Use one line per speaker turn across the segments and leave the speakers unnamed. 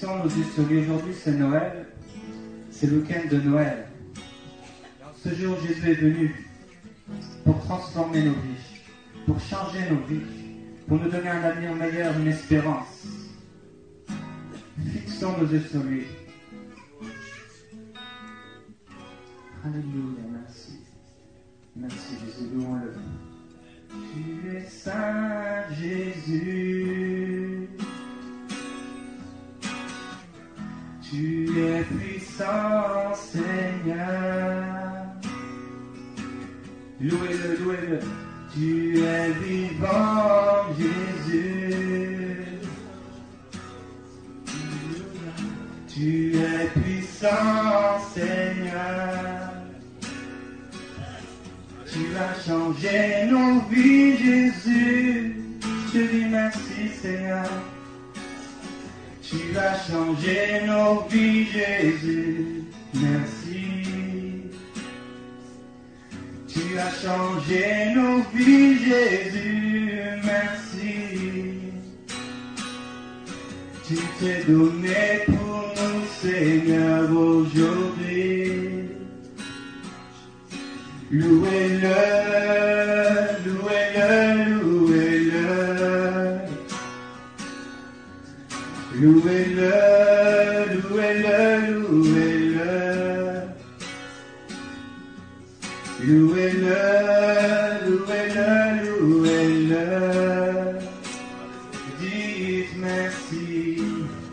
Fixons nos yeux sur lui. Aujourd'hui, c'est Noël. C'est le week-end de Noël. Ce jour, Jésus est venu pour transformer nos vies, pour changer nos vies, pour nous donner un avenir meilleur, une espérance. Fixons nos yeux sur lui. Alléluia, merci. Merci Jésus, louons-le. Tu es saint Jésus. Tu es puissant Seigneur. Louez-le, louez-le. Tu es vivant Jésus. Tu es puissant Seigneur. Tu as changé nos vies Jésus. Je dis merci Seigneur. Tu as changé nos vies Jésus. Merci. Tu as changé nos vies Jésus. Merci. Tu t'es donné pour nous Seigneur aujourd'hui. Louez-le, louez-le, louez-le. Louez-le, louez-le, louez-le. Louez-le, louez-le, louez-le. Dites merci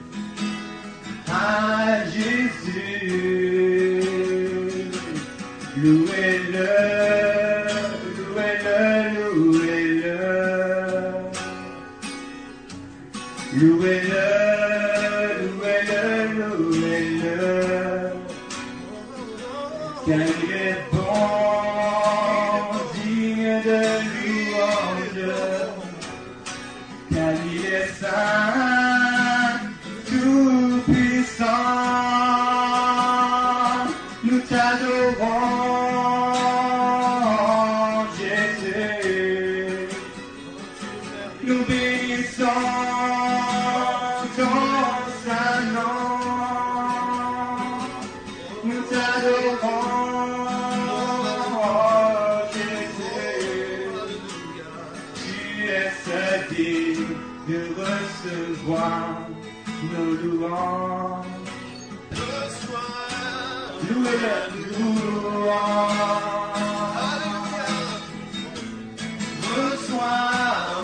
à Jésus. Louez-le, louez-le, louez-le. Louez-le, louez-le, louez-le. Car il est bon, digne de louange. Car il est saint, tout puissant. Nous t'adorons. Nous bénissons ton saint nom. Nous t'adorons, Jésus. Tu es digne de recevoir nos louanges. Louez-le, louange. Reçois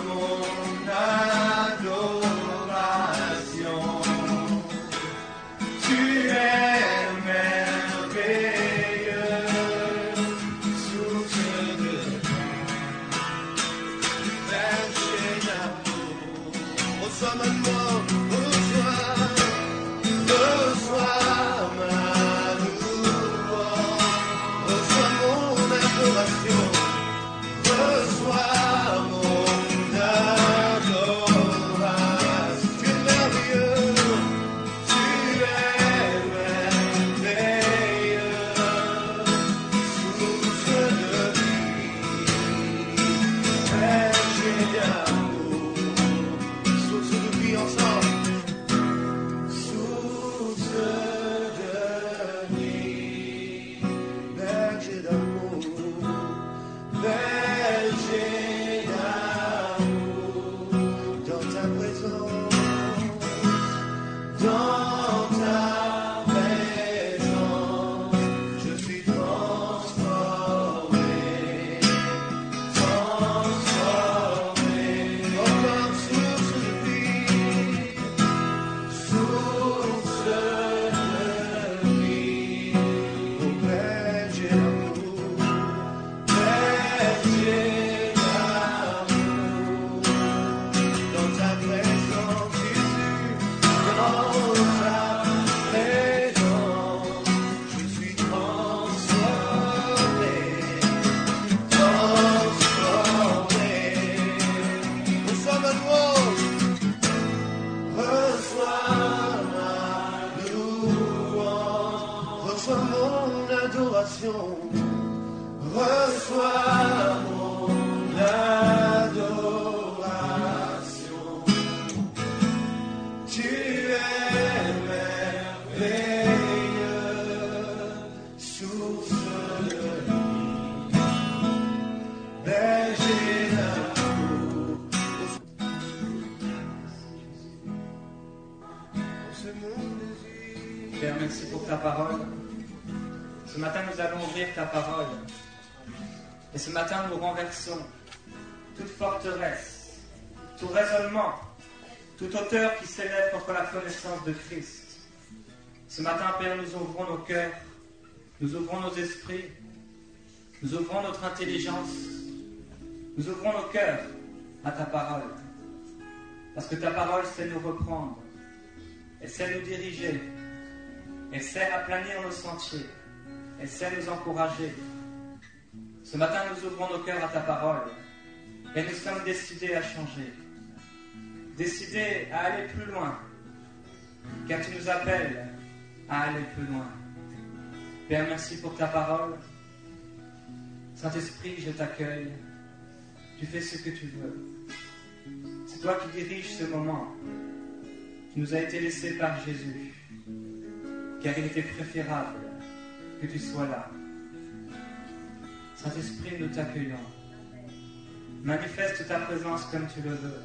reçois mon adoration. Tu es
Père, merci pour ta parole. Ce matin, nous allons ouvrir ta parole. Et ce matin, nous renversons toute forteresse, tout raisonnement, toute hauteur qui s'élève contre la connaissance de Christ. Ce matin, Père, nous ouvrons nos cœurs, nous ouvrons nos esprits, nous ouvrons notre intelligence, nous ouvrons nos cœurs à ta parole. Parce que ta parole sait nous reprendre, elle sait nous diriger, elle sait aplanir nos sentiers, elle sait nous encourager. Ce matin, nous ouvrons nos cœurs à ta parole et nous sommes décidés à changer, décidés à aller plus loin, car tu nous appelles à aller plus loin. Père, merci pour ta parole. Saint-Esprit, je t'accueille. Tu fais ce que tu veux. C'est toi qui diriges ce moment qui nous a été laissé par Jésus, car il était préférable que tu sois là. Saint-Esprit, nous t'accueillons. Manifeste ta présence comme tu le veux.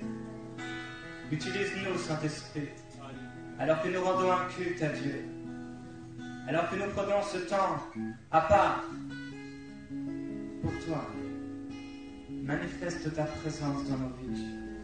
Utilise-nous, Saint-Esprit, alors que nous rendons un culte à Dieu, alors que nous prenons ce temps à part pour toi. Manifeste ta présence dans nos vies.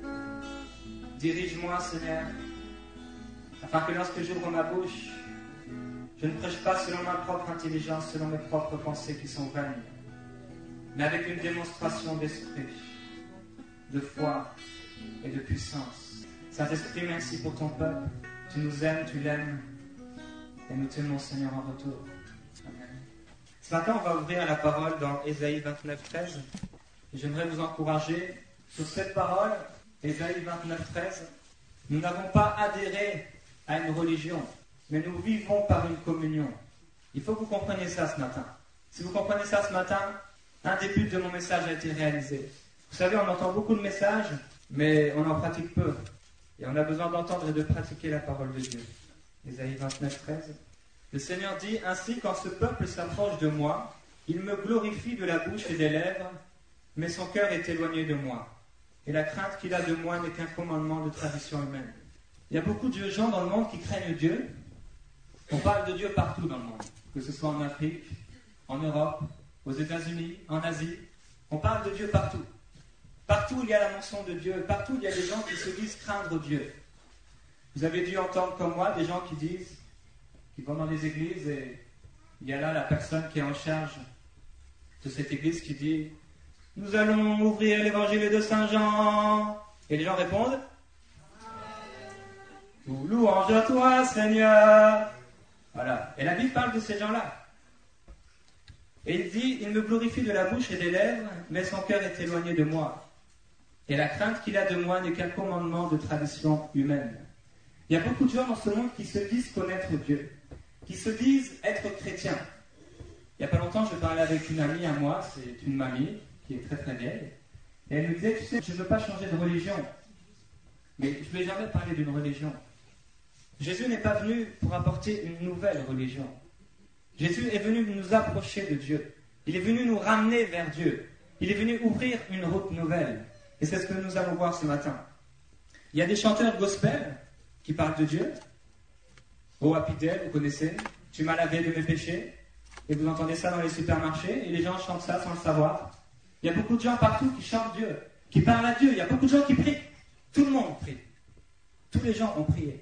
Dirige-moi, Seigneur, afin que lorsque j'ouvre ma bouche, je ne prêche pas selon ma propre intelligence, selon mes propres pensées qui sont vaines, mais avec une démonstration d'esprit, de foi et de puissance. Saint-Esprit, merci pour ton peuple. Tu nous aimes, tu l'aimes, et nous t'aimons, Seigneur, en retour. Amen. Ce matin, on va ouvrir la parole dans Ésaïe 29, 13. Et j'aimerais vous encourager sur cette parole, Ésaïe 29, 13. Nous n'avons pas adhéré à une religion, mais nous vivons par une communion. Il faut que vous compreniez ça ce matin. Si vous comprenez ça ce matin, un des buts de mon message a été réalisé. Vous savez, on entend beaucoup de messages, mais on en pratique peu. Et on a besoin d'entendre et de pratiquer la parole de Dieu. Ésaïe 29, 13. Le Seigneur dit, « Ainsi, quand ce peuple s'approche de moi, il me glorifie de la bouche et des lèvres, mais son cœur est éloigné de moi. Et la crainte qu'il a de moi n'est qu'un commandement de tradition humaine. » Il y a beaucoup de gens dans le monde qui craignent Dieu. On parle de Dieu partout dans le monde, que ce soit en Afrique, en Europe, aux États-Unis, en Asie. On parle de Dieu partout. Partout il y a la mention de Dieu, partout il y a des gens qui se disent craindre Dieu. Vous avez dû entendre comme moi des gens qui vont dans des églises et il y a là la personne qui est en charge de cette église qui dit « Nous allons ouvrir l'évangile de Saint Jean ». Et les gens répondent « Louange à toi, Seigneur ». Voilà. Et la Bible parle de ces gens-là. Et il dit « Il me glorifie de la bouche et des lèvres, mais son cœur est éloigné de moi. Et la crainte qu'il a de moi n'est qu'un commandement de tradition humaine. » Il y a beaucoup de gens dans ce monde qui se disent connaître Dieu, qui se disent être chrétiens. Il n'y a pas longtemps, je parlais avec une amie à moi, c'est une mamie qui est très très vieille, et elle me disait, tu sais, je ne veux pas changer de religion, mais je ne lui ai jamais parlé d'une religion. Jésus n'est pas venu pour apporter une nouvelle religion. Jésus est venu nous approcher de Dieu. Il est venu nous ramener vers Dieu. Il est venu ouvrir une route nouvelle. Et c'est ce que nous allons voir ce matin. Il y a des chanteurs gospel qui parlent de Dieu. Oh Happy Day, vous connaissez. Tu m'as lavé de mes péchés. Et vous entendez ça dans les supermarchés. Et les gens chantent ça sans le savoir. Il y a beaucoup de gens partout qui chantent Dieu, qui parlent à Dieu. Il y a beaucoup de gens qui prient. Tout le monde prie. Tous les gens ont prié.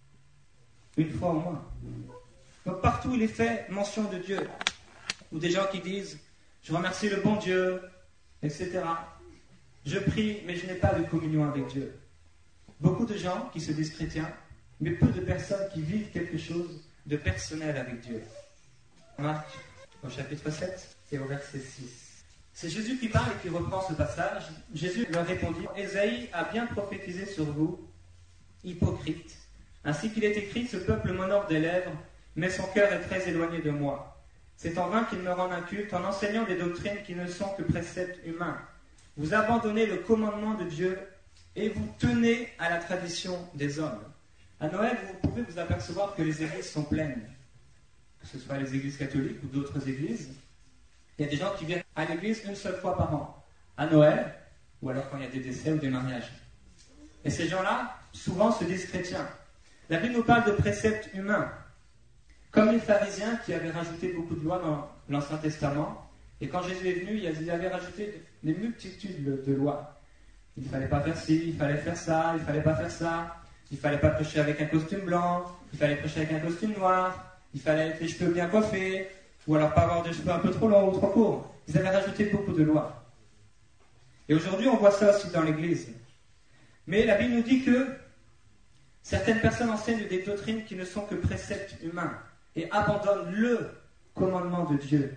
Une fois au moins. Donc partout il est fait mention de Dieu. Ou des gens qui disent « Je remercie le bon Dieu », etc. Je prie, mais je n'ai pas de communion avec Dieu. Beaucoup de gens qui se disent chrétiens, mais peu de personnes qui vivent quelque chose de personnel avec Dieu. Marc, au chapitre 7 et au verset 6. C'est Jésus qui parle et qui reprend ce passage. Jésus leur répondit « Ésaïe a bien prophétisé sur vous, hypocrite. Ainsi qu'il est écrit, ce peuple m'honore des lèvres, mais son cœur est très éloigné de moi. C'est en vain qu'il me rend un culte en enseignant des doctrines qui ne sont que préceptes humains. Vous abandonnez le commandement de Dieu et vous tenez à la tradition des hommes. » À Noël, vous pouvez vous apercevoir que les églises sont pleines. Que ce soit les églises catholiques ou d'autres églises. Il y a des gens qui viennent à l'église une seule fois par an. À Noël, ou alors quand il y a des décès ou des mariages. Et ces gens-là, souvent, se disent chrétiens. La Bible nous parle de préceptes humains, comme les pharisiens qui avaient rajouté beaucoup de lois dans l'Ancien Testament. Et quand Jésus est venu, il avait rajouté des multitudes de lois. Il ne fallait pas faire ci, il fallait faire ça, il ne fallait pas faire ça. Il ne fallait pas prêcher avec un costume blanc, il fallait prêcher avec un costume noir, il fallait être les cheveux bien coiffés, ou alors pas avoir des cheveux un peu trop longs ou trop courts. Ils avaient rajouté beaucoup de lois. Et aujourd'hui, on voit ça aussi dans l'Église. Mais la Bible nous dit que certaines personnes enseignent des doctrines qui ne sont que préceptes humains et abandonnent le commandement de Dieu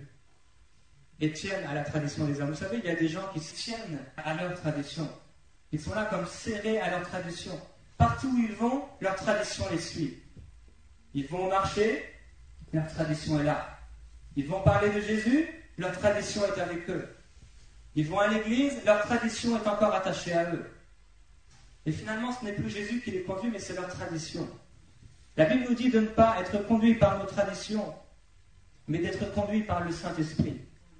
et tiennent à la tradition des hommes. Vous savez, il y a des gens qui se tiennent à leur tradition. Ils sont là comme serrés à leur tradition. Partout où ils vont, leur tradition les suit. Ils vont au marché, leur tradition est là. Ils vont parler de Jésus, leur tradition est avec eux. Ils vont à l'église, leur tradition est encore attachée à eux. Et finalement, ce n'est plus Jésus qui les conduit, mais c'est leur tradition. La Bible nous dit de ne pas être conduit par nos traditions, mais d'être conduit par le Saint-Esprit.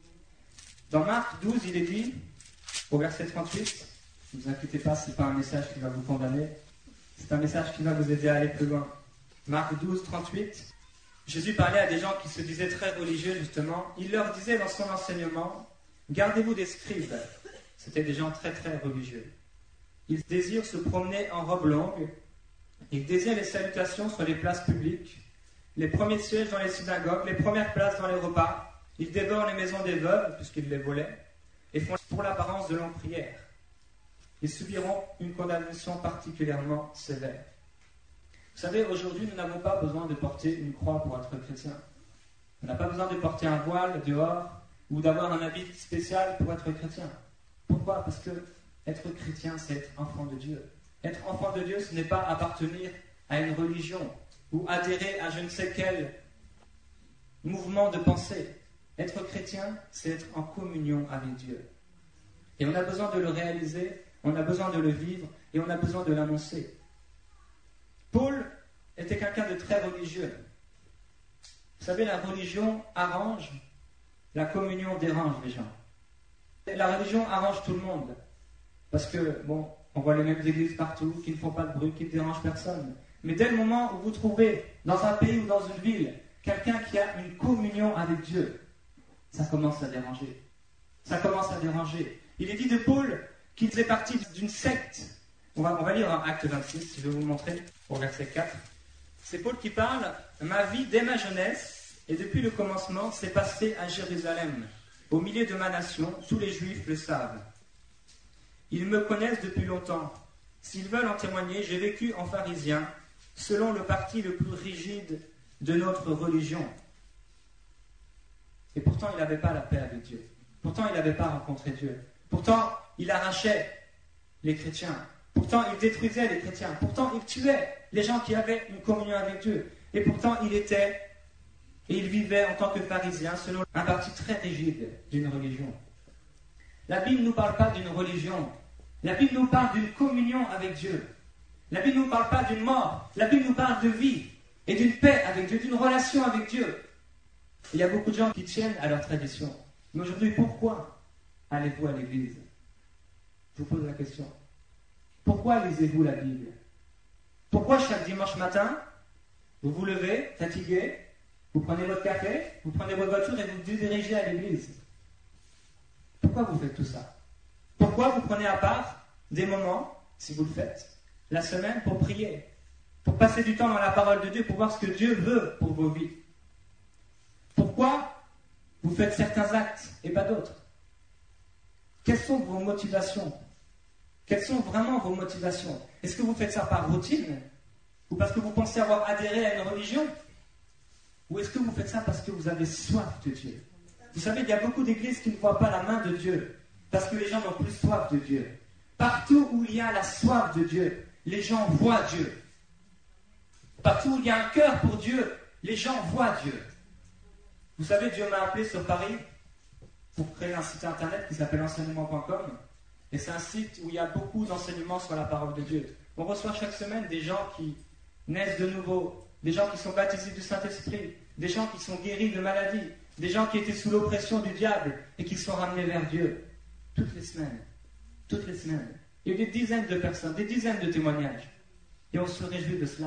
Dans Marc 12, il est dit, au verset 38, ne vous inquiétez pas, ce n'est pas un message qui va vous condamner, c'est un message qui va vous aider à aller plus loin. Marc 12, 38, Jésus parlait à des gens qui se disaient très religieux, justement. Il leur disait dans son enseignement, gardez-vous des scribes. C'était des gens très très religieux. Ils désirent se promener en robe longue. Ils désirent les salutations sur les places publiques, les premiers sièges dans les synagogues, les premières places dans les repas. Ils dévorent les maisons des veuves, puisqu'ils les volaient, et font pour l'apparence de longues prières. Ils subiront une condamnation particulièrement sévère. Vous savez, aujourd'hui, nous n'avons pas besoin de porter une croix pour être chrétien. On n'a pas besoin de porter un voile dehors ou d'avoir un habit spécial pour être chrétien. Pourquoi ? Parce que être chrétien, c'est être enfant de Dieu. Être enfant de Dieu, ce n'est pas appartenir à une religion ou adhérer à je ne sais quel mouvement de pensée. Être chrétien, c'est être en communion avec Dieu. Et on a besoin de le réaliser, on a besoin de le vivre et on a besoin de l'annoncer. Paul était quelqu'un de très religieux. Vous savez, la religion arrange, la communion dérange les gens. La religion arrange tout le monde. Parce que, bon, on voit les mêmes églises partout, qui ne font pas de bruit, qui ne dérangent personne. Mais dès le moment où vous trouvez, dans un pays ou dans une ville, quelqu'un qui a une communion avec Dieu, ça commence à déranger. Ça commence à déranger. Il est dit de Paul qu'il faisait partie d'une secte. On va lire en Acte 26, je vais vous le montrer, au verset 4. C'est Paul qui parle. Ma vie dès ma jeunesse et depuis le commencement s'est passée à Jérusalem, au milieu de ma nation, tous les Juifs le savent. Ils me connaissent depuis longtemps. S'ils veulent en témoigner, j'ai vécu en pharisien, selon le parti le plus rigide de notre religion. Et pourtant, il n'avait pas la paix avec Dieu. Pourtant, il n'avait pas rencontré Dieu. Pourtant, il arrachait les chrétiens. Pourtant, il détruisait les chrétiens. Pourtant, il tuait les gens qui avaient une communion avec Dieu. Et pourtant, il vivait en tant que pharisien selon un parti très rigide d'une religion. La Bible ne nous parle pas d'une religion. La Bible nous parle d'une communion avec Dieu. La Bible ne nous parle pas d'une mort. La Bible nous parle de vie et d'une paix avec Dieu, d'une relation avec Dieu. Il y a beaucoup de gens qui tiennent à leur tradition. Mais aujourd'hui, pourquoi allez-vous à l'église ? Je vous pose la question. Pourquoi lisez-vous la Bible ? Pourquoi chaque dimanche matin, vous vous levez, fatigué, vous prenez votre café, vous prenez votre voiture et vous vous dirigez à l'église ? Pourquoi vous faites tout ça ? Pourquoi vous prenez à part des moments, si vous le faites, la semaine pour prier, pour passer du temps dans la parole de Dieu, pour voir ce que Dieu veut pour vos vies ? Pourquoi vous faites certains actes et pas d'autres ? Quelles sont vos motivations ? Quelles sont vraiment vos motivations ? Est-ce que vous faites ça par routine ? Ou parce que vous pensez avoir adhéré à une religion ? Ou est-ce que vous faites ça parce que vous avez soif de Dieu ? Vous savez, il y a beaucoup d'églises qui ne voient pas la main de Dieu, parce que les gens n'ont plus soif de Dieu. Partout où il y a la soif de Dieu, les gens voient Dieu. Partout où il y a un cœur pour Dieu, les gens voient Dieu. Vous savez, Dieu m'a appelé sur Paris pour créer un site internet qui s'appelle enseignement.com. Et c'est un site où il y a beaucoup d'enseignements sur la parole de Dieu. On reçoit chaque semaine des gens qui naissent de nouveau, des gens qui sont baptisés du Saint-Esprit, des gens qui sont guéris de maladies, des gens qui étaient sous l'oppression du diable et qui sont ramenés vers Dieu. Toutes les semaines. Toutes les semaines. Il y a des dizaines de personnes, des dizaines de témoignages. Et on se réjouit de cela.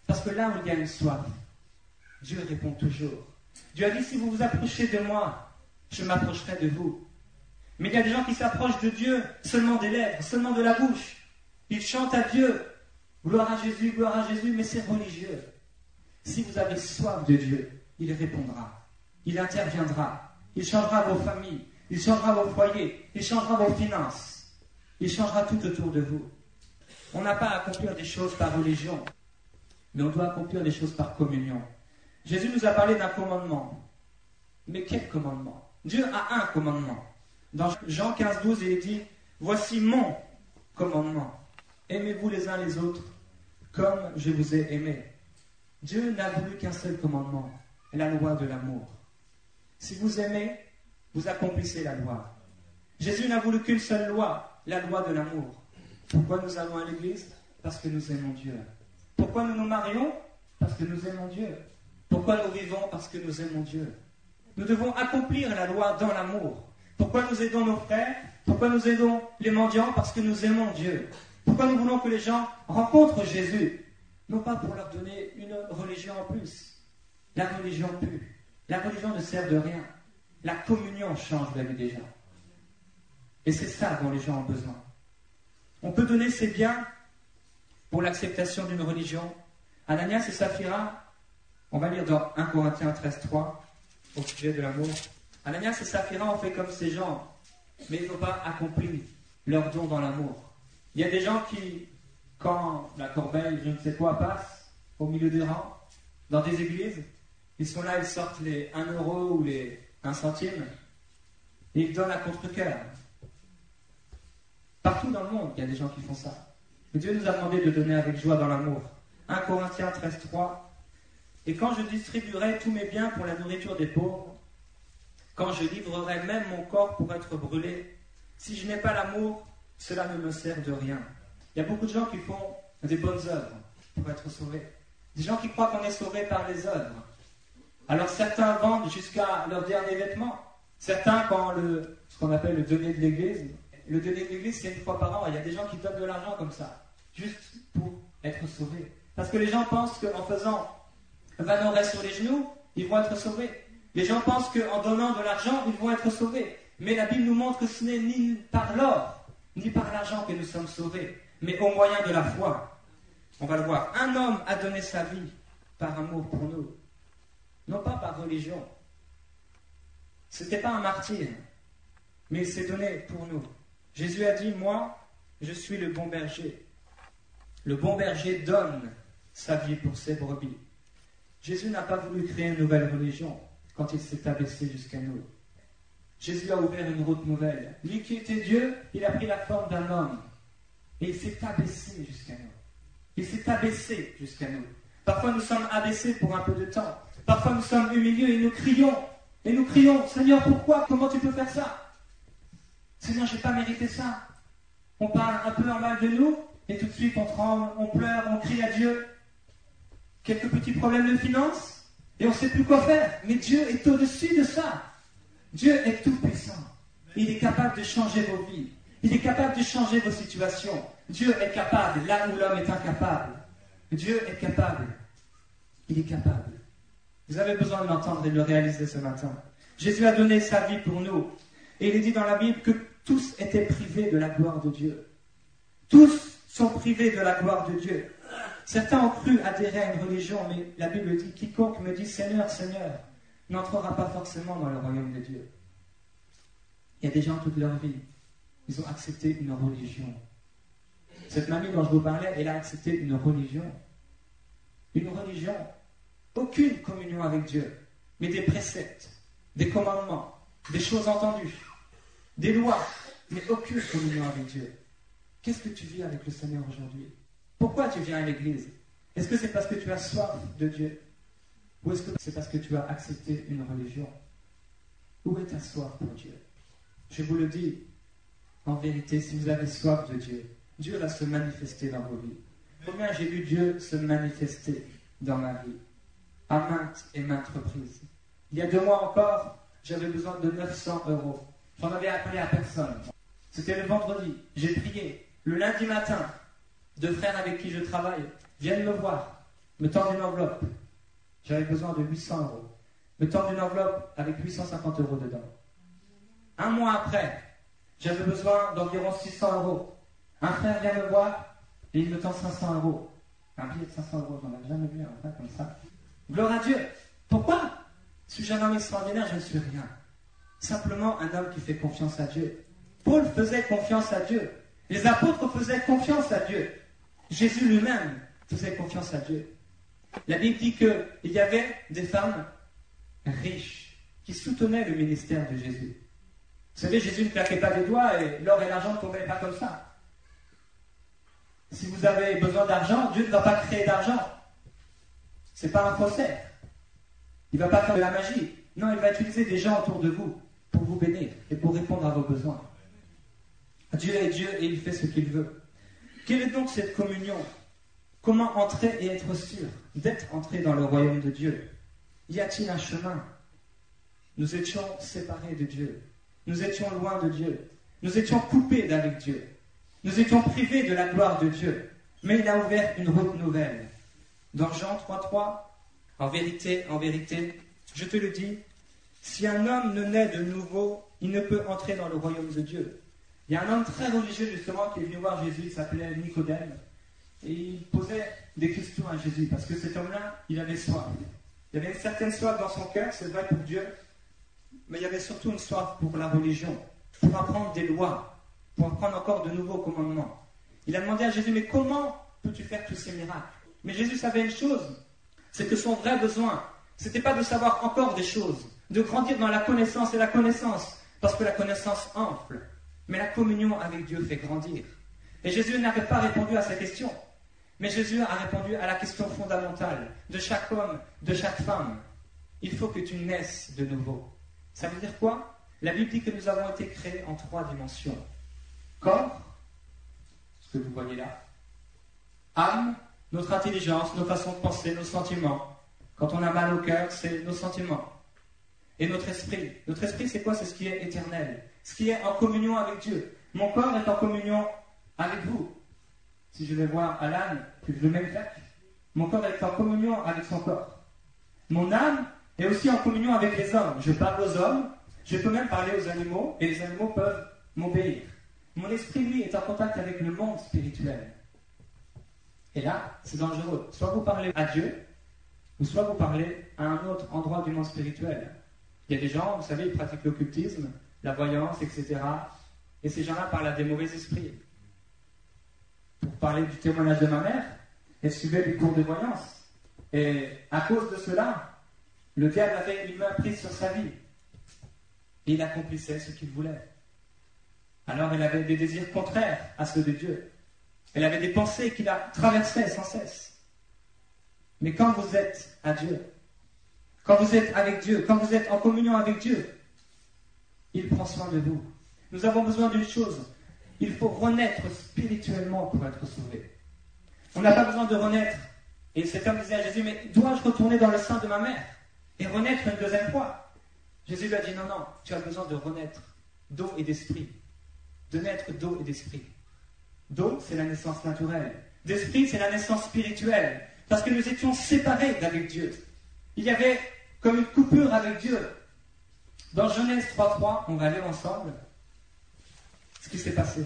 Parce que là où il y a une soif, Dieu répond toujours. Dieu a dit, si vous vous approchez de moi, je m'approcherai de vous. Mais il y a des gens qui s'approchent de Dieu seulement des lèvres, seulement de la bouche. Ils chantent à Dieu, gloire à Jésus, mais c'est religieux. Si vous avez soif de Dieu, il répondra, il interviendra, il changera vos familles, il changera vos foyers, il changera vos finances, il changera tout autour de vous. On n'a pas à accomplir des choses par religion, mais on doit accomplir des choses par communion. Jésus nous a parlé d'un commandement. Mais quel commandement? Dieu a un commandement. Dans Jean 15, 12, il est dit, voici mon commandement. Aimez-vous les uns les autres comme je vous ai aimés. Dieu n'a voulu qu'un seul commandement, la loi de l'amour. Si vous aimez, vous accomplissez la loi. Jésus n'a voulu qu'une seule loi, la loi de l'amour. Pourquoi nous allons à l'église? Parce que nous aimons Dieu. Pourquoi nous nous marions? Parce que nous aimons Dieu. Pourquoi nous vivons? Parce que nous aimons Dieu. Nous devons accomplir la loi dans l'amour. Pourquoi nous aidons nos frères? Pourquoi nous aidons les mendiants? Parce que nous aimons Dieu. Pourquoi nous voulons que les gens rencontrent Jésus? Non pas pour leur donner une religion en plus. La religion pue. La religion ne sert de rien. La communion change la vie des gens. Et c'est ça dont les gens ont besoin. On peut donner ses biens pour l'acceptation d'une religion. Ananias et Saphira, on va lire dans 1 Corinthiens 13, 3, au sujet de l'amour. Ananias et Saphira ont fait comme ces gens, mais ils n'ont pas accompli leur don dans l'amour. Il y a des gens qui, quand la corbeille, je ne sais quoi, passe au milieu des rangs, dans des églises, ils sont là, ils sortent les 1 euro ou les 1 centime, et ils donnent à contre-cœur. Partout dans le monde, il y a des gens qui font ça. Mais Dieu nous a demandé de donner avec joie dans l'amour. 1 Corinthiens 13, 3. Et quand je distribuerai tous mes biens pour la nourriture des pauvres, quand je livrerai même mon corps pour être brûlé, si je n'ai pas l'amour, cela ne me sert de rien. Il y a beaucoup de gens qui font des bonnes œuvres pour être sauvés. Des gens qui croient qu'on est sauvé par les œuvres. Alors certains vendent jusqu'à leur dernier vêtement. Certains, quand ce qu'on appelle le denier de l'église, le denier de l'église, c'est 1 fois par an. Il y a des gens qui donnent de l'argent comme ça, juste pour être sauvés. Parce que les gens pensent qu'en faisant vanoret sur les genoux, ils vont être sauvés. Les gens pensent qu'en donnant de l'argent, ils vont être sauvés. Mais la Bible nous montre que ce n'est ni par l'or, ni par l'argent que nous sommes sauvés, mais au moyen de la foi. On va le voir. Un homme a donné sa vie par amour pour nous. Non pas par religion. Ce n'était pas un martyr, mais il s'est donné pour nous. Jésus a dit, moi, je suis le bon berger. Le bon berger donne sa vie pour ses brebis. Jésus n'a pas voulu créer une nouvelle religion quand il s'est abaissé jusqu'à nous. Jésus a ouvert une route nouvelle. Lui qui était Dieu, il a pris la forme d'un homme. Et il s'est abaissé jusqu'à nous. Il s'est abaissé jusqu'à nous. Parfois nous sommes abaissés pour un peu de temps. Parfois nous sommes humiliés et nous crions. Et nous crions, Seigneur, pourquoi? Comment tu peux faire ça? Seigneur, je n'ai pas mérité ça. On parle un peu en mal de nous, et tout de suite on tremble, on pleure, on crie à Dieu. Quelques petits problèmes de finances, et on ne sait plus quoi faire. Mais Dieu est au-dessus de ça. Dieu est tout puissant. Il est capable de changer vos vies. Il est capable de changer vos situations. Dieu est capable, là où l'homme est incapable. Dieu est capable. Il est capable. Vous avez besoin de l'entendre et de le réaliser ce matin. Jésus a donné sa vie pour nous. Et il est dit dans la Bible que tous étaient privés de la gloire de Dieu. Tous sont privés de la gloire de Dieu. Certains ont cru adhérer à une religion, mais la Bible dit, quiconque me dit Seigneur, Seigneur, n'entrera pas forcément dans le royaume de Dieu. Il y a des gens toute leur vie, ils ont accepté une religion. Cette mamie dont je vous parlais, elle a accepté une religion. Une religion. Aucune communion avec Dieu, mais des préceptes, des commandements, des choses entendues, des lois, mais aucune communion avec Dieu. Qu'est-ce que tu vis avec le Seigneur aujourd'hui? Pourquoi tu viens à l'église? Est-ce que c'est parce que tu as soif de Dieu? Ou est-ce que c'est parce que tu as accepté une religion? Où est ta soif pour Dieu? Je vous le dis, en vérité, si vous avez soif de Dieu, Dieu va se manifester dans vos vies. Combien j'ai vu Dieu se manifester dans ma vie, à maintes et maintes reprises. Il y a 2 mois encore, j'avais besoin de 900 €. J'en avais appelé à personne. C'était le vendredi. J'ai prié. Le lundi matin, 2 frères avec qui je travaille viennent me voir. me tend une enveloppe. J'avais besoin de 800 euros. Me tend une enveloppe avec 850 euros dedans. Un mois après, j'avais besoin d'environ 600 euros. Un frère vient me voir et il me tend 500 euros. Un billet de 500 euros, j'en avais jamais vu un frère comme ça. Gloire à Dieu. Pourquoi? Suis-je un homme extraordinaire? Je ne suis rien. Simplement un homme qui fait confiance à Dieu. Paul faisait confiance à Dieu. Les apôtres faisaient confiance à Dieu. Jésus lui-même faisait confiance à Dieu. La Bible dit qu'il y avait des femmes riches qui soutenaient le ministère de Jésus. Vous savez, Jésus ne claquait pas des doigts et l'or et l'argent ne tombaient pas comme ça. Si vous avez besoin d'argent, Dieu ne va pas créer d'argent. Ce n'est pas un faussaire. Il ne va pas faire de la magie. Non, il va utiliser des gens autour de vous pour vous bénir et pour répondre à vos besoins. Dieu est Dieu et il fait ce qu'il veut. Quelle est donc cette communion? Comment entrer et être sûr d'être entré dans le royaume de Dieu? Y a-t-il un chemin? Nous étions séparés de Dieu. Nous étions loin de Dieu. Nous étions coupés d'avec Dieu. Nous étions privés de la gloire de Dieu. Mais il a ouvert une route nouvelle. Dans Jean 3,3, en vérité, je te le dis, si un homme ne naît de nouveau, il ne peut entrer dans le royaume de Dieu. Il y a un homme très religieux justement qui est venu voir Jésus, il s'appelait Nicodème, et il posait des questions à Jésus, parce que cet homme-là, il avait soif. Il y avait une certaine soif dans son cœur, c'est vrai pour Dieu, mais il y avait surtout une soif pour la religion, pour apprendre des lois, pour apprendre encore de nouveaux commandements. Il a demandé à Jésus, mais comment peux-tu faire tous ces miracles? Mais Jésus savait une chose, c'est que son vrai besoin, c'était pas de savoir encore des choses, de grandir dans la connaissance et la connaissance, parce que la connaissance enfle, mais la communion avec Dieu fait grandir. Et Jésus n'avait pas répondu à sa question, mais Jésus a répondu à la question fondamentale de chaque homme, de chaque femme. Il faut que tu naisses de nouveau. Ça veut dire quoi? La Bible dit que nous avons été créés en 3 dimensions. Corps, ce que vous voyez là, âme, notre intelligence, nos façons de penser, nos sentiments. Quand on a mal au cœur, c'est nos sentiments. Et notre esprit. Notre esprit, c'est quoi? C'est ce qui est éternel. Ce qui est en communion avec Dieu. Mon corps est en communion avec vous. Si je vais voir Alan, que je le mets claque, mon corps est en communion avec son corps. Mon âme est aussi en communion avec les hommes. Je parle aux hommes, je peux même parler aux animaux, et les animaux peuvent m'obéir. Mon esprit, lui, est en contact avec le monde spirituel. Et là, c'est dangereux. Soit vous parlez à Dieu, ou soit vous parlez à un autre endroit du monde spirituel. Il y a des gens, vous savez, ils pratiquent l'occultisme, la voyance, etc. Et ces gens-là parlent à des mauvais esprits. Pour parler du témoignage de ma mère, elle suivait des cours de voyance. Et à cause de cela, le diable avait une main prise sur sa vie. Et il accomplissait ce qu'il voulait. Alors elle avait des désirs contraires à ceux de Dieu. Elle avait des pensées qui la traversaient sans cesse. Mais quand vous êtes à Dieu, quand vous êtes avec Dieu, quand vous êtes en communion avec Dieu, il prend soin de vous. Nous avons besoin d'une chose. Il faut renaître spirituellement pour être sauvé. On n'a pas besoin de renaître. Et cet homme disait à Jésus, mais dois-je retourner dans le sein de ma mère et renaître une deuxième fois? Jésus lui a dit, non, non, tu as besoin de renaître d'eau et d'esprit. De naître d'eau et d'esprit. D'eau, c'est la naissance naturelle. D'esprit, c'est la naissance spirituelle. Parce que nous étions séparés d'avec Dieu. Il y avait comme une coupure avec Dieu. Dans Genèse 3.3, on va lire ensemble ce qui s'est passé.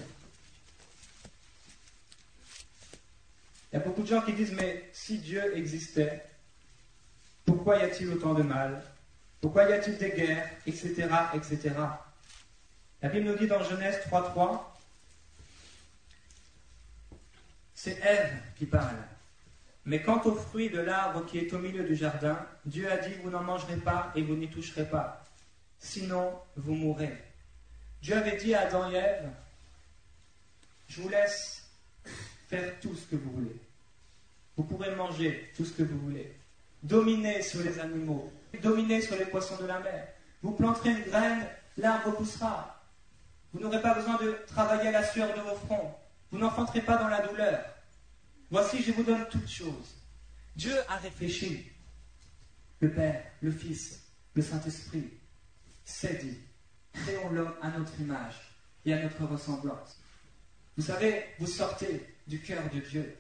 Il y a beaucoup de gens qui disent, mais si Dieu existait, pourquoi y a-t-il autant de mal? Pourquoi y a-t-il des guerres, etc., etc. La Bible nous dit dans Genèse 3.3, c'est Ève qui parle. Mais quant au fruit de l'arbre qui est au milieu du jardin, Dieu a dit, vous n'en mangerez pas et vous n'y toucherez pas. Sinon, vous mourrez. Dieu avait dit à Adam et Ève, je vous laisse faire tout ce que vous voulez. Vous pourrez manger tout ce que vous voulez. Dominer sur les animaux, dominer sur les poissons de la mer. Vous planterez une graine, l'arbre poussera. Vous n'aurez pas besoin de travailler à la sueur de vos fronts. Vous n'enfanterez pas dans la douleur. Voici, je vous donne toutes choses. Dieu a réfléchi. Le Père, le Fils, le Saint-Esprit s'est dit, créons l'homme à notre image et à notre ressemblance. Vous savez, vous sortez du cœur de Dieu.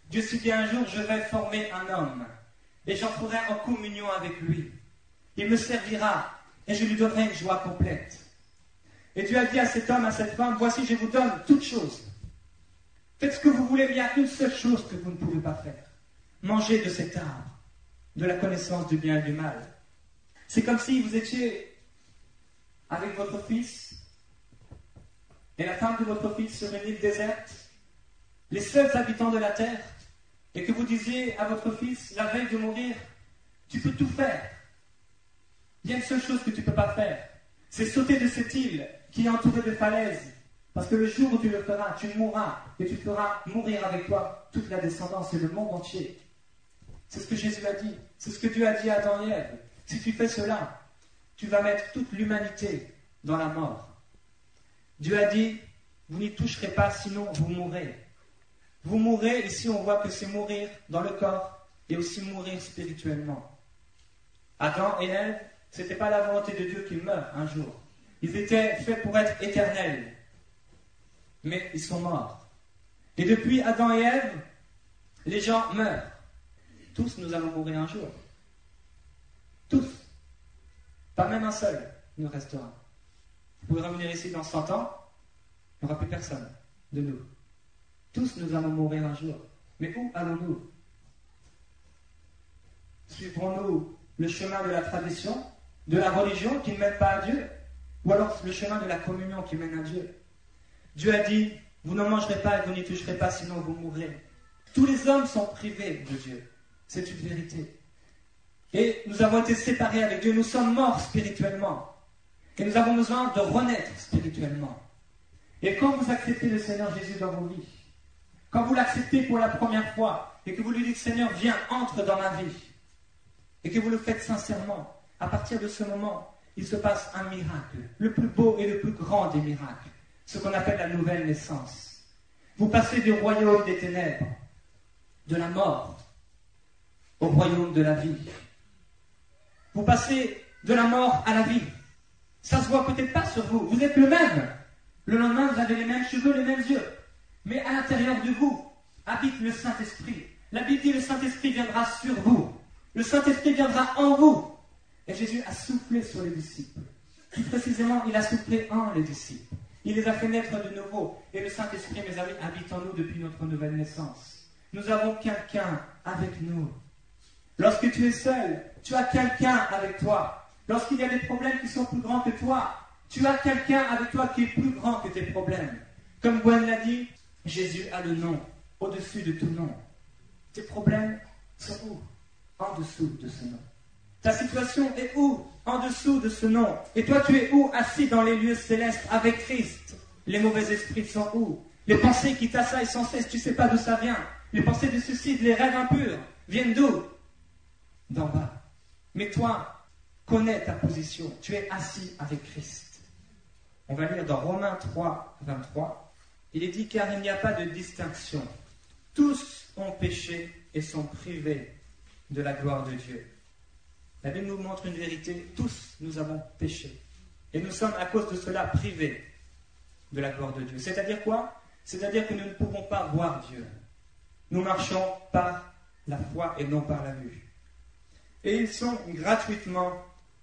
Dieu s'est dit un jour, je vais former un homme et j'entrerai en communion avec lui. Il me servira et je lui donnerai une joie complète. Et Dieu a dit à cet homme, à cette femme, voici, je vous donne toutes choses. Faites ce que vous voulez, mais il y a une seule chose que vous ne pouvez pas faire. Mangez de cet arbre, de la connaissance du bien et du mal. C'est comme si vous étiez avec votre fils et la femme de votre fils sur une île déserte, les seuls habitants de la terre, et que vous disiez à votre fils, la veille de mourir, tu peux tout faire. Il y a une seule chose que tu ne peux pas faire, c'est sauter de cette île qui est entourée de falaises, parce que le jour où tu le feras, tu mourras, et tu feras mourir avec toi toute la descendance et le monde entier. C'est ce que Jésus a dit, c'est ce que Dieu a dit à Adam et Ève. Si tu fais cela, tu vas mettre toute l'humanité dans la mort. Dieu a dit, vous n'y toucherez pas, sinon vous mourrez. Vous mourrez, ici on voit que c'est mourir dans le corps et aussi mourir spirituellement. Adam et Ève, ce n'était pas la volonté de Dieu qu'ils meurent un jour. Ils étaient faits pour être éternels. Mais ils sont morts. Et depuis Adam et Ève, les gens meurent. Tous nous allons mourir un jour. Tous. Pas même un seul nous restera. Vous pouvez revenir ici dans 100 ans, il n'y aura plus personne de nous. Tous nous allons mourir un jour. Mais où allons-nous? Suivrons-nous le chemin de la tradition, de la religion qui ne mène pas à Dieu, ou alors le chemin de la communion qui mène à Dieu? Dieu a dit, vous n'en mangerez pas et vous n'y toucherez pas, sinon vous mourrez. Tous les hommes sont privés de Dieu. C'est une vérité. Et nous avons été séparés avec Dieu, nous sommes morts spirituellement. Et nous avons besoin de renaître spirituellement. Et quand vous acceptez le Seigneur Jésus dans vos vies, quand vous l'acceptez pour la première fois, et que vous lui dites, Seigneur, viens, entre dans ma vie, et que vous le faites sincèrement, à partir de ce moment, il se passe un miracle, le plus beau et le plus grand des miracles, ce qu'on appelle la nouvelle naissance. Vous passez du royaume des ténèbres, de la mort, au royaume de la vie. Vous passez de la mort à la vie. Ça ne se voit peut-être pas sur vous, vous êtes le même. Le lendemain, vous avez les mêmes cheveux, les mêmes yeux. Mais à l'intérieur de vous habite le Saint-Esprit. La Bible dit, le Saint-Esprit viendra sur vous. Le Saint-Esprit viendra en vous. Et Jésus a soufflé sur les disciples. Plus précisément, il a soufflé en les disciples. Il les a fait naître de nouveau. Et le Saint-Esprit, mes amis, habite en nous depuis notre nouvelle naissance. Nous avons quelqu'un avec nous. Lorsque tu es seul, tu as quelqu'un avec toi. Lorsqu'il y a des problèmes qui sont plus grands que toi, tu as quelqu'un avec toi qui est plus grand que tes problèmes. Comme Gwen l'a dit, Jésus a le nom, au-dessus de tout nom. Tes problèmes sont où? En dessous de ce nom. Ta situation est où? En dessous de ce nom. Et toi, tu es où? Assis dans les lieux célestes avec Christ. Les mauvais esprits sont où? Les pensées qui t'assaillent sans cesse, tu ne sais pas d'où ça vient. Les pensées de suicide, les rêves impurs, viennent d'où? D'en bas. Mais toi, connais ta position. Tu es assis avec Christ. On va lire dans Romains 3, 23. Il est dit, car il n'y a pas de distinction. Tous ont péché et sont privés de la gloire de Dieu. La Bible nous montre une vérité. Tous nous avons péché. Et nous sommes à cause de cela privés de la gloire de Dieu. C'est-à-dire quoi? C'est-à-dire que nous ne pouvons pas voir Dieu. Nous marchons par la foi et non par la vue. Et ils sont gratuitement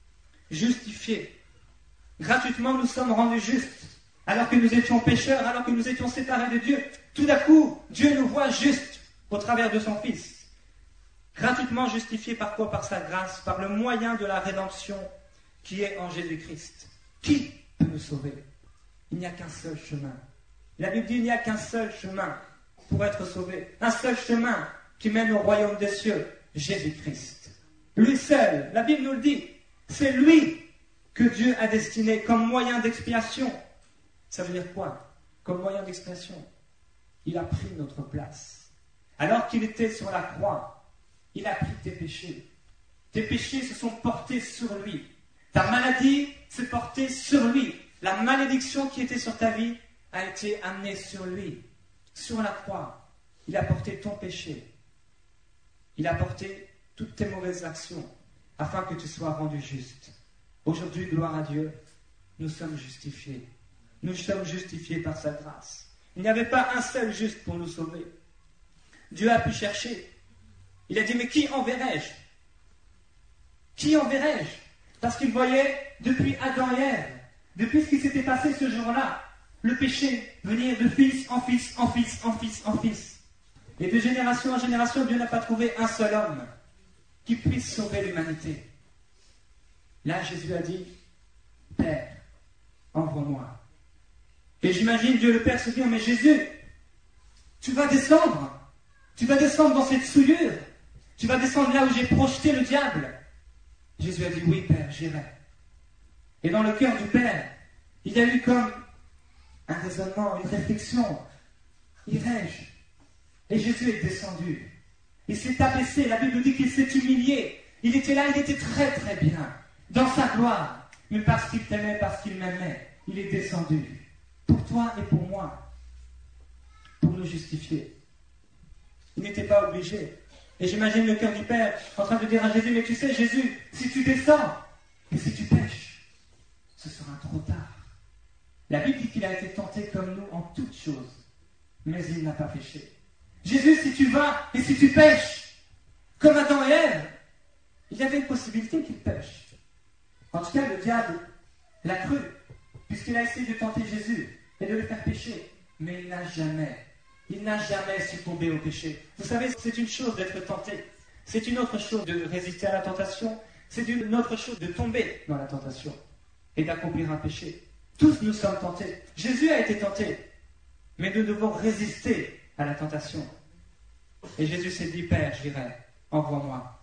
justifiés. Gratuitement, nous sommes rendus justes. Alors que nous étions pécheurs, alors que nous étions séparés de Dieu, tout d'un coup, Dieu nous voit justes au travers de son Fils. Gratuitement justifiés par quoi? Par sa grâce, par le moyen de la rédemption qui est en Jésus-Christ. Qui peut nous sauver? Il n'y a qu'un seul chemin. La Bible dit qu'il n'y a qu'un seul chemin pour être sauvé. Un seul chemin qui mène au royaume des cieux, Jésus-Christ. Lui seul, la Bible nous le dit, c'est lui que Dieu a destiné comme moyen d'expiation. Ça veut dire quoi? Comme moyen d'expiation. Il a pris notre place. Alors qu'il était sur la croix, il a pris tes péchés. Tes péchés se sont portés sur lui. Ta maladie s'est portée sur lui. La malédiction qui était sur ta vie a été amenée sur lui. Sur la croix, il a porté ton péché. Il a porté toutes tes mauvaises actions afin que tu sois rendu juste. Aujourd'hui, gloire à Dieu, nous sommes justifiés. Nous sommes justifiés par sa grâce. Il n'y avait pas un seul juste pour nous sauver.
Dieu a pu chercher. Il a dit, mais qui enverrai-je? Qui enverrai-je? Parce qu'il voyait, depuis Adam et Ève, depuis ce qui s'était passé ce jour-là, le péché venir de fils en fils, en fils, en fils, en fils. Et de génération en génération, Dieu n'a pas trouvé un seul homme qui puisse sauver l'humanité. Là, Jésus a dit, Père, envoie-moi. Et j'imagine Dieu le Père se dire, mais Jésus, tu vas descendre dans cette souillure, tu vas descendre là où j'ai projeté le diable. Jésus a dit, oui Père, j'irai. Et dans le cœur du Père, il y a eu comme un raisonnement, une réflexion. Irai-je? Et Jésus est descendu. Il s'est abaissé, la Bible dit qu'il s'est humilié. Il était là, il était très très bien, dans sa gloire. Mais parce qu'il t'aimait, parce qu'il m'aimait, il est descendu. Pour toi et pour moi. Pour nous justifier. Il n'était pas obligé. Et j'imagine le cœur du Père en train de dire à Jésus, mais tu sais Jésus, si tu descends et si tu pêches, ce sera trop tard. La Bible dit qu'il a été tenté comme nous en toutes choses, mais il n'a pas péché. Jésus, si tu vas et si tu pêches, comme Adam et Ève, il y avait une possibilité qu'il pêche. En tout cas, le diable l'a cru, puisqu'il a essayé de tenter Jésus et de le faire pécher, mais il n'a jamais succombé au péché. Vous savez, c'est une chose d'être tenté. C'est une autre chose de résister à la tentation. C'est une autre chose de tomber dans la tentation et d'accomplir un péché. Tous nous sommes tentés. Jésus a été tenté. Mais nous devons résister à la tentation. Et Jésus s'est dit, Père, j'irai, envoie-moi.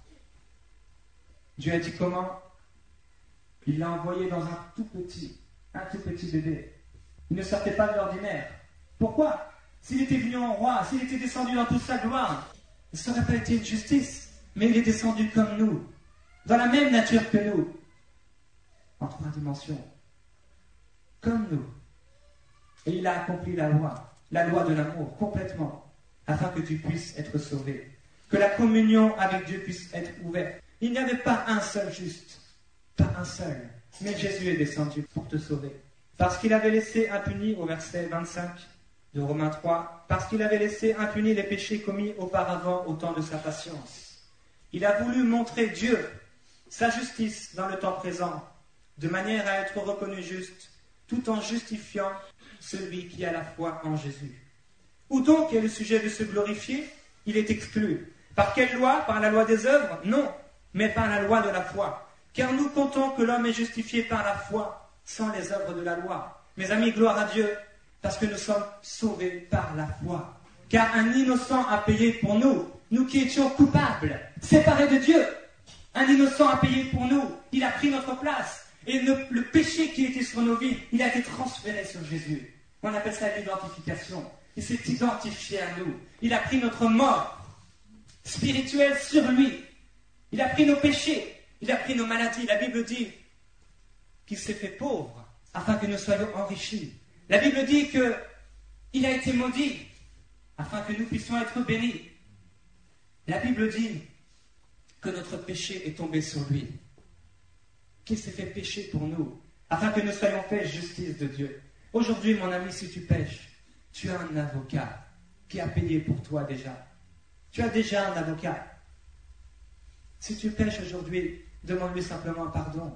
Dieu a dit comment? Il l'a envoyé dans un tout petit bébé. Il ne sortait pas de l'ordinaire. Pourquoi? S'il était venu en roi, s'il était descendu dans toute sa gloire, ça n'aurait pas été une justice. Mais il est descendu comme nous, dans la même nature que nous, en 3 dimensions, comme nous. Et il a accompli la loi de l'amour, complètement, afin que tu puisses être sauvé, que la communion avec Dieu puisse être ouverte. Il n'y avait pas un seul juste, pas un seul, mais Jésus est descendu pour te sauver. Parce qu'il avait laissé impuni, au verset 25 de Romains 3, parce qu'il avait laissé impunis les péchés commis auparavant au temps de sa patience. Il a voulu montrer Dieu, sa justice dans le temps présent, de manière à être reconnu juste, tout en justifiant celui qui a la foi en Jésus. Où donc est le sujet de se glorifier? Il est exclu. Par quelle loi? Par la loi des œuvres? Non, mais par la loi de la foi. Car nous comptons que l'homme est justifié par la foi, sans les œuvres de la loi. Mes amis, gloire à Dieu, parce que nous sommes sauvés par la foi. Car un innocent a payé pour nous, nous qui étions coupables, séparés de Dieu. Un innocent a payé pour nous, il a pris notre place. Et le péché qui était sur nos vies, il a été transféré sur Jésus. On appelle ça l'identification. Il s'est identifié à nous. Il a pris notre mort spirituelle sur lui. Il a pris nos péchés. Il a pris nos maladies. La Bible dit qu'il s'est fait pauvre afin que nous soyons enrichis. La Bible dit qu'il a été maudit afin que nous puissions être bénis. La Bible dit que notre péché est tombé sur lui. Qu'il s'est fait pécher pour nous, afin que nous soyons faits justice de Dieu. Aujourd'hui, mon ami, si tu pêches, tu as un avocat qui a payé pour toi déjà. Tu as déjà un avocat. Si tu pêches aujourd'hui, demande-lui simplement pardon.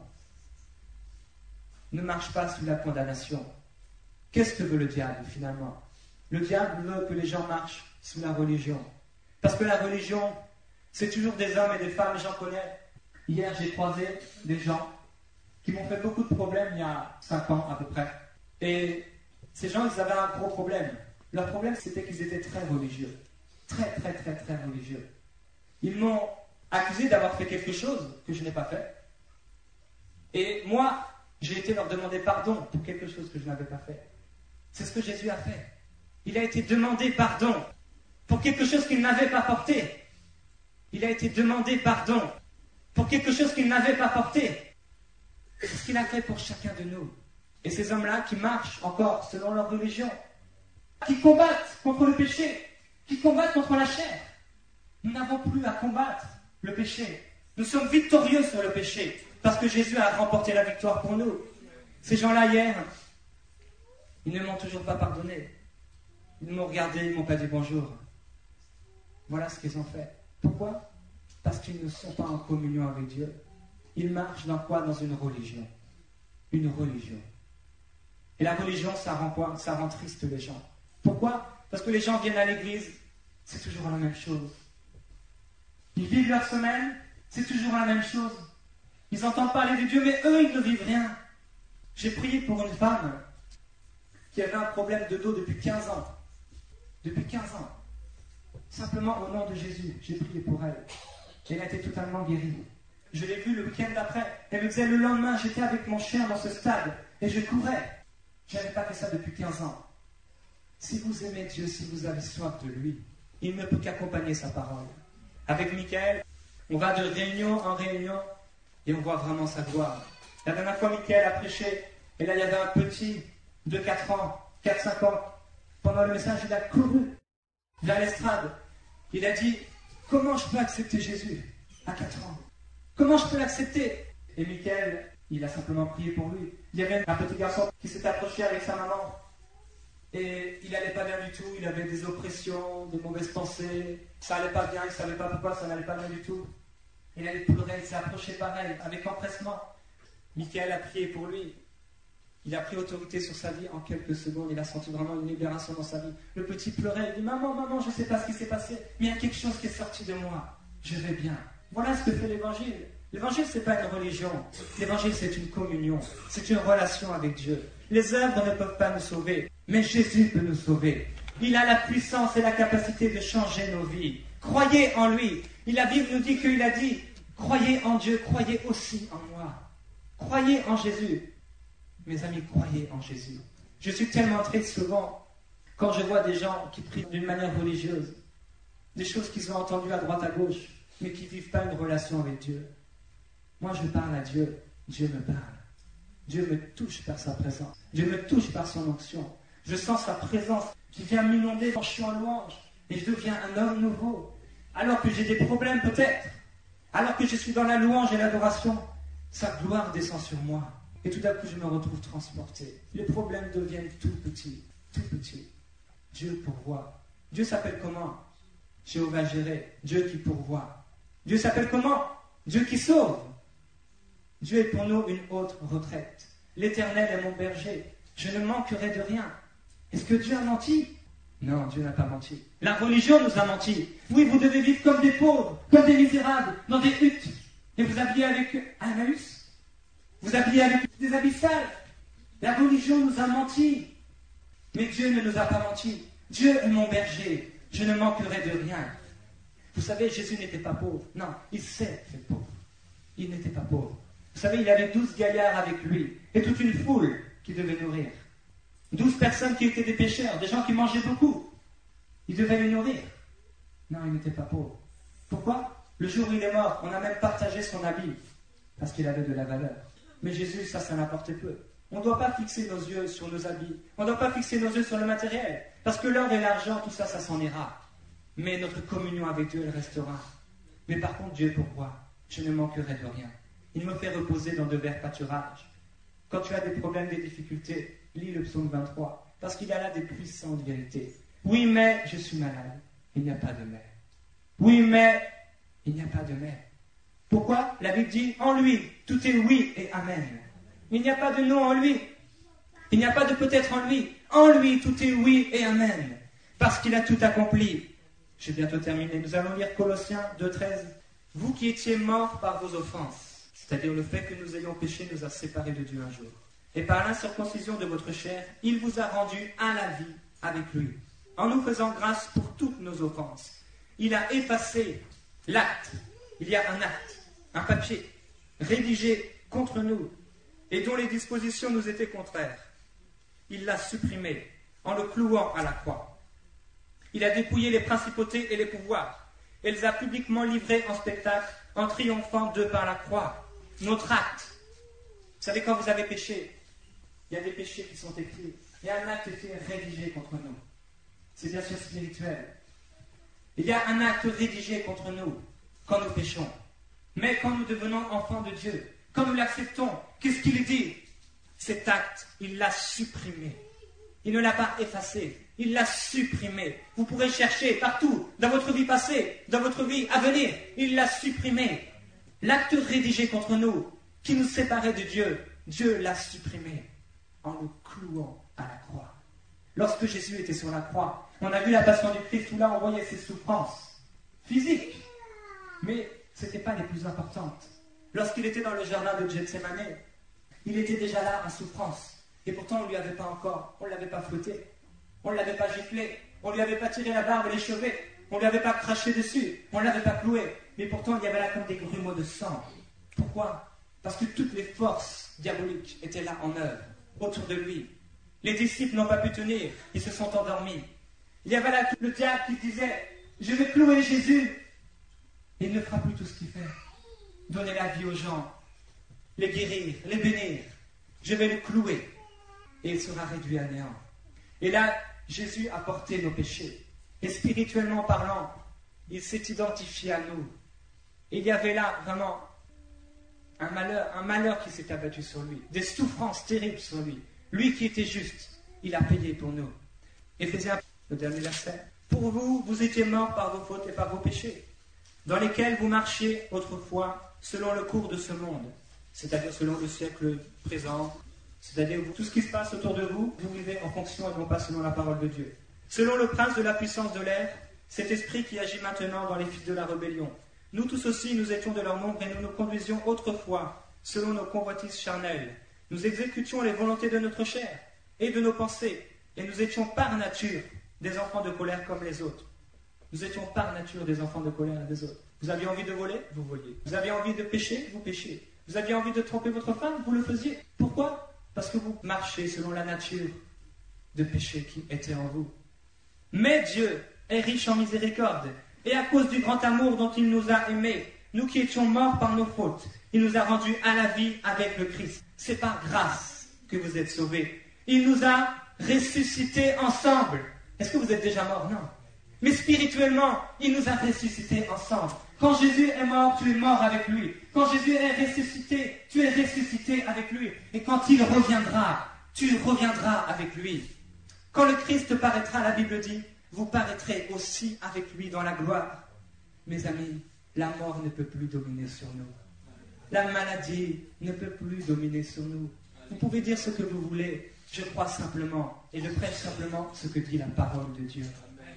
Ne marche pas sous la condamnation. Qu'est-ce que veut le diable finalement? Le diable veut que les gens marchent sous la religion. Parce que la religion, c'est toujours des hommes et des femmes, j'en connais. Hier, j'ai croisé des gens qui m'ont fait beaucoup de problèmes il y a 5 ans à peu près. Et ces gens, ils avaient un gros problème. Leur problème, c'était qu'ils étaient très religieux. Très, très, très, très religieux. Ils m'ont accusé d'avoir fait quelque chose que je n'ai pas fait. Et moi, j'ai été leur demander pardon pour quelque chose que je n'avais pas fait. C'est ce que Jésus a fait. Il a été demandé pardon pour quelque chose qu'il n'avait pas porté. Il a été demandé pardon pour quelque chose qu'il n'avait pas porté. C'est ce qu'il a fait pour chacun de nous. Et ces hommes-là qui marchent encore selon leur religion, qui combattent contre le péché, qui combattent contre la chair. Nous n'avons plus à combattre le péché. Nous sommes victorieux sur le péché parce que Jésus a remporté la victoire pour nous. Ces gens-là hier, ils ne m'ont toujours pas pardonné. Ils m'ont regardé, ils ne m'ont pas dit bonjour. Voilà ce qu'ils ont fait. Pourquoi? Parce qu'ils ne sont pas en communion avec Dieu. Ils marchent dans quoi? Dans une religion. Une religion. Et la religion, ça rend quoi? Ça rend triste les gens. Pourquoi? Parce que les gens viennent à l'église, c'est toujours la même chose. Ils vivent leur semaine, c'est toujours la même chose. Ils entendent parler de Dieu, mais eux, ils ne vivent rien. J'ai prié pour une femme qui avait un problème de dos depuis 15 ans. Depuis 15 ans. Simplement au nom de Jésus, j'ai prié pour elle. Elle a été totalement guérie. Je l'ai vue le week-end d'après. Elle me disait, le lendemain, j'étais avec mon chien dans ce stade et je courais. Je n'avais pas fait ça depuis 15 ans. Si vous aimez Dieu, si vous avez soif de lui, il ne peut qu'accompagner sa parole. Avec Michael, on va de réunion en réunion et on voit vraiment sa gloire. La dernière fois, Michael a prêché et là, il y avait un petit de 4 ans, 4-5 ans. Pendant le message, il a couru vers l'estrade. Il a dit, comment je peux accepter Jésus à 4 ans? Comment je peux l'accepter? Et Michael, il a simplement prié pour lui. Il y avait un petit garçon qui s'est approché avec sa maman. Et il n'allait pas bien du tout, il avait des oppressions, des mauvaises pensées. Ça n'allait pas bien, il ne savait pas pourquoi ça n'allait pas bien du tout. Il allait pleurer, il s'est approché pareil, avec empressement. Michael a prié pour lui. Il a pris autorité sur sa vie en quelques secondes. Il a senti vraiment une libération dans sa vie. Le petit pleurait, il dit, maman, maman, je ne sais pas ce qui s'est passé, mais il y a quelque chose qui est sorti de moi. Je vais bien. Voilà ce que fait l'Évangile. L'Évangile, ce n'est pas une religion. L'Évangile, c'est une communion. C'est une relation avec Dieu. Les œuvres ne peuvent pas nous sauver, mais Jésus peut nous sauver. Il a la puissance et la capacité de changer nos vies. Croyez en lui. La Bible nous dit qu'il a dit, croyez en Dieu, croyez aussi en moi. Croyez en Jésus. Mes amis, croyez en Jésus. Je suis tellement triste souvent quand je vois des gens qui prient d'une manière religieuse, des choses qu'ils ont entendues à droite à gauche, mais qui ne vivent pas une relation avec Dieu. Moi, je parle à Dieu. Dieu me parle. Dieu me touche par sa présence. Dieu me touche par son onction. Je sens sa présence qui vient m'inonder quand je suis en louange. Et je deviens un homme nouveau. Alors que j'ai des problèmes peut-être. Alors que je suis dans la louange et l'adoration. Sa gloire descend sur moi. Et tout d'un coup, je me retrouve transporté. Les problèmes deviennent tout petits. Tout petits. Dieu pourvoit. Dieu s'appelle comment? Jéhovah Jireh. Dieu qui pourvoit. Dieu s'appelle comment? Dieu qui sauve. Dieu est pour nous une haute retraite. L'Éternel est mon berger. Je ne manquerai de rien. Est-ce que Dieu a menti? Non, Dieu n'a pas menti. La religion nous a menti. Oui, vous devez vivre comme des pauvres, comme des misérables, dans des huttes. Et vous habillez avec un Emmaüs. Vous habillez avec des habits sales. La religion nous a menti. Mais Dieu ne nous a pas menti. Dieu est mon berger. Je ne manquerai de rien. Vous savez, Jésus n'était pas pauvre. Non, il s'est fait pauvre. Il n'était pas pauvre. Vous savez, il avait 12 gaillards avec lui. Et toute une foule qui devait nourrir. 12 personnes qui étaient des pêcheurs, des gens qui mangeaient beaucoup. Il devait les nourrir. Non, il n'était pas pauvre. Pourquoi? Le jour où il est mort, on a même partagé son habit. Parce qu'il avait de la valeur. Mais Jésus, ça n'importait peu. On ne doit pas fixer nos yeux sur nos habits. On ne doit pas fixer nos yeux sur le matériel. Parce que l'or et l'argent, tout ça, ça s'en ira. Mais notre communion avec Dieu, elle restera. Mais par contre, Dieu pourvoit. Je ne manquerai de rien. Il me fait reposer dans de verts pâturages. Quand tu as des problèmes, des difficultés, lis le psaume 23. Parce qu'il y a là des puissantes vérités. Oui, mais je suis malade. Il n'y a pas de mais. Oui, mais il n'y a pas de mais. Pourquoi? La Bible dit, en lui, tout est oui et amen. Il n'y a pas de non en lui. Il n'y a pas de peut-être en lui. En lui, tout est oui et amen. Parce qu'il a tout accompli. J'ai bientôt terminé. Nous allons lire Colossiens 2,13. Vous qui étiez morts par vos offenses, c'est-à-dire le fait que nous ayons péché nous a séparés de Dieu un jour. Et par l'incirconcision de votre chair, il vous a rendus à la vie avec lui, en nous faisant grâce pour toutes nos offenses. Il a effacé l'acte. Il y a un acte, un papier, rédigé contre nous, et dont les dispositions nous étaient contraires. Il l'a supprimé en le clouant à la croix. Il a dépouillé les principautés et les pouvoirs, et les a publiquement livrés en spectacle, en triomphant d'eux par la croix. Notre acte. Vous savez, quand vous avez péché, il y a des péchés qui sont écrits. Il y a un acte qui est rédigé contre nous. C'est bien sûr spirituel. Il y a un acte rédigé contre nous quand nous péchons. Mais quand nous devenons enfants de Dieu, quand nous l'acceptons, qu'est-ce qu'il dit? Cet acte, il l'a supprimé. Il ne l'a pas effacé. Il l'a supprimé. Vous pourrez chercher partout, dans votre vie passée, dans votre vie à venir. Il l'a supprimé. L'acte rédigé contre nous, qui nous séparait de Dieu, Dieu l'a supprimé en le clouant à la croix. Lorsque Jésus était sur la croix, on a vu la passion du Christ où là on voyait ses souffrances physiques, mais ce n'était pas les plus importantes. Lorsqu'il était dans le jardin de Gethsémane, il était déjà là en souffrance. Et pourtant on ne lui avait pas encore, on ne l'avait pas fouetté, on ne l'avait pas giflé, on ne lui avait pas tiré la barbe et les cheveux, on ne lui avait pas craché dessus, on ne l'avait pas cloué. Mais pourtant il y avait là comme des grumeaux de sang. Pourquoi ? Parce que toutes les forces diaboliques étaient là en œuvre, autour de lui. Les disciples n'ont pas pu tenir, ils se sont endormis. Il y avait là le diable qui disait « Je vais clouer Jésus ». Et il ne fera plus tout ce qu'il fait. Donner la vie aux gens, les guérir, les bénir. Je vais le clouer. Et il sera réduit à néant. Et là, Jésus a porté nos péchés. Et spirituellement parlant, il s'est identifié à nous. Et il y avait là vraiment un malheur qui s'est abattu sur lui. Des souffrances terribles sur lui. Lui qui était juste, il a payé pour nous. Éphésiens, le dernier verset. Pour vous, vous étiez morts par vos fautes et par vos péchés, dans lesquels vous marchiez autrefois selon le cours de ce monde, c'est-à-dire selon le siècle présent, c'est-à-dire tout ce qui se passe autour de vous, vous vivez en fonction et non pas selon la parole de Dieu. Selon le prince de la puissance de l'air, cet esprit qui agit maintenant dans les fils de la rébellion. Nous tous aussi, nous étions de leur nombre et nous nous conduisions autrefois selon nos convoitises charnelles. Nous exécutions les volontés de notre chair et de nos pensées, et nous étions par nature des enfants de colère comme les autres. Nous étions par nature des enfants de colère des autres. Vous aviez envie de voler, vous voliez. Vous aviez envie de pécher, vous péchiez. Vous aviez envie de tromper votre femme, vous le faisiez. Pourquoi ? Parce que vous marchez selon la nature de péché qui était en vous. Mais Dieu est riche en miséricorde, et à cause du grand amour dont il nous a aimés, nous qui étions morts par nos fautes, il nous a rendus à la vie avec le Christ. C'est par grâce que vous êtes sauvés. Il nous a ressuscités ensemble. Est-ce que vous êtes déjà morts ? Non. Mais spirituellement, il nous a ressuscités ensemble. Quand Jésus est mort, tu es mort avec lui. Quand Jésus est ressuscité, tu es ressuscité avec lui. Et quand il reviendra, tu reviendras avec lui. Quand le Christ paraîtra, la Bible dit, vous paraîtrez aussi avec lui dans la gloire. Mes amis, la mort ne peut plus dominer sur nous. La maladie ne peut plus dominer sur nous. Vous pouvez dire ce que vous voulez. Je crois simplement et je prêche simplement ce que dit la parole de Dieu.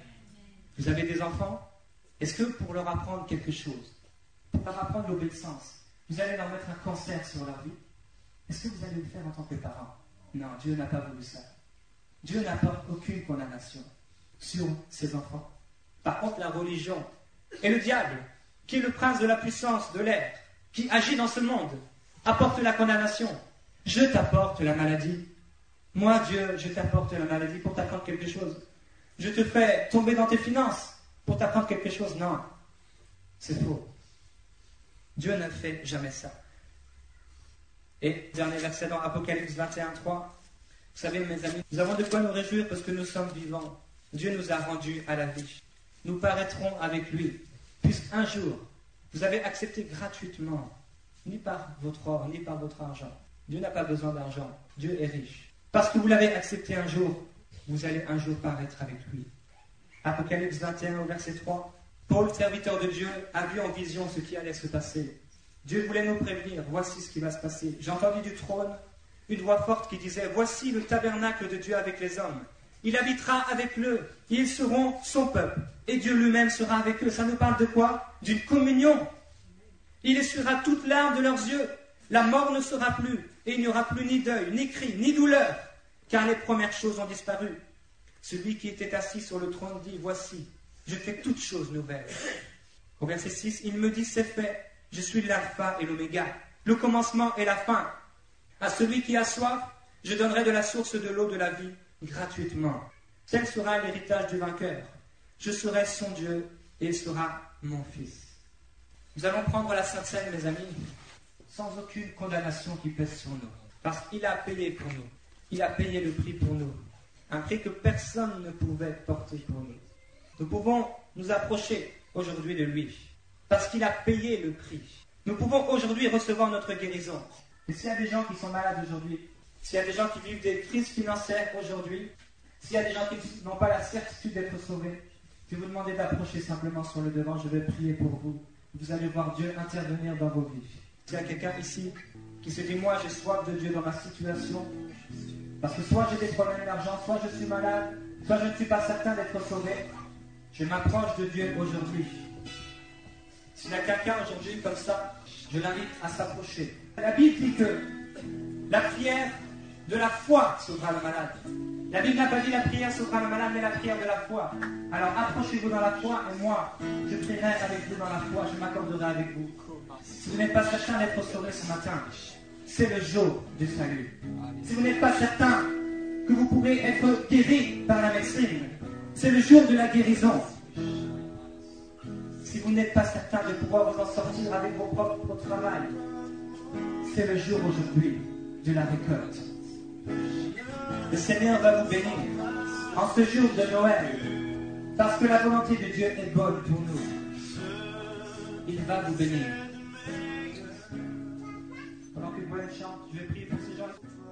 Vous avez des enfants ? Est-ce que pour leur apprendre quelque chose, pour leur apprendre l'obéissance, vous allez leur mettre un cancer sur leur vie ? Est-ce que vous allez le faire en tant que parent ? Non, Dieu n'a pas voulu ça. Dieu n'apporte aucune condamnation sur ses enfants. Par contre, la religion et le diable, qui est le prince de la puissance de l'air, qui agit dans ce monde, apporte la condamnation. Je t'apporte la maladie. Moi, Dieu, je t'apporte la maladie pour t'apprendre quelque chose. Je te fais tomber dans tes finances pour t'apprendre quelque chose. Non, c'est faux. Dieu ne fait jamais ça. Et dernier verset dans Apocalypse 21, 3. Vous savez, mes amis, nous avons de quoi nous réjouir parce que nous sommes vivants. Dieu nous a rendus à la vie. Nous paraîtrons avec lui, puisqu'un jour, vous avez accepté gratuitement, ni par votre or, ni par votre argent. Dieu n'a pas besoin d'argent. Dieu est riche. Parce que vous l'avez accepté un jour, vous allez un jour paraître avec lui. Apocalypse 21 au verset 3. Paul, serviteur de Dieu, a vu en vision ce qui allait se passer. Dieu voulait nous prévenir, voici ce qui va se passer. J'ai entendu du trône une voix forte qui disait, voici le tabernacle de Dieu avec les hommes. Il habitera avec eux, et ils seront son peuple, et Dieu lui-même sera avec eux. Ça nous parle de quoi ? D'une communion. Il essuiera toute larme de leurs yeux. La mort ne sera plus, et il n'y aura plus ni deuil, ni cri, ni douleur, car les premières choses ont disparu. Celui qui était assis sur le trône dit, voici, je fais toutes choses nouvelles. Au verset 6, il me dit, c'est fait, je suis l'alpha et l'oméga, le commencement et la fin. À celui qui a soif, je donnerai de la source de l'eau de la vie gratuitement. Tel sera l'héritage du vainqueur. Je serai son Dieu et il sera mon fils. Nous allons prendre la Sainte Seine, mes amis, sans aucune condamnation qui pèse sur nous. Parce qu'il a payé pour nous. Il a payé le prix pour nous. Un prix que personne ne pouvait porter pour nous. Nous pouvons nous approcher aujourd'hui de lui. Parce qu'il a payé le prix. Nous pouvons aujourd'hui recevoir notre guérison. Et s'il y a des gens qui sont malades aujourd'hui, s'il y a des gens qui vivent des crises financières aujourd'hui, S'il y a des gens qui n'ont pas la certitude d'être sauvés, je vais vous demander d'approcher simplement sur le devant. Je vais prier pour vous. Vous allez voir Dieu intervenir dans vos vies. S'il y a quelqu'un ici qui se dit, moi j'ai soif de Dieu dans ma situation, parce que soit j'ai des problèmes d'argent, soit je suis malade, soit je ne suis pas certain d'être sauvé, je m'approche de Dieu aujourd'hui. S'il y a quelqu'un aujourd'hui comme ça, je l'invite à s'approcher. La Bible dit que la prière de la foi sauvera le malade. La Bible n'a pas dit la prière sauvera le malade, mais la prière de la foi. Alors approchez-vous dans la foi et moi, je prierai avec vous dans la foi, je m'accorderai avec vous. Si vous n'êtes pas certain d'être sauvé ce matin, c'est le jour du salut. Si vous n'êtes pas certain que vous pourrez être guéri par la médecine, c'est le jour de la guérison. Si vous n'êtes pas certain de pouvoir vous en sortir avec vos propres travail, c'est le jour aujourd'hui de la récolte. Le Seigneur va vous bénir en ce jour de Noël, parce que la volonté de Dieu est bonne pour nous. Il va vous bénir. Pendant que Gwen chante, je vais prier pour ces gens.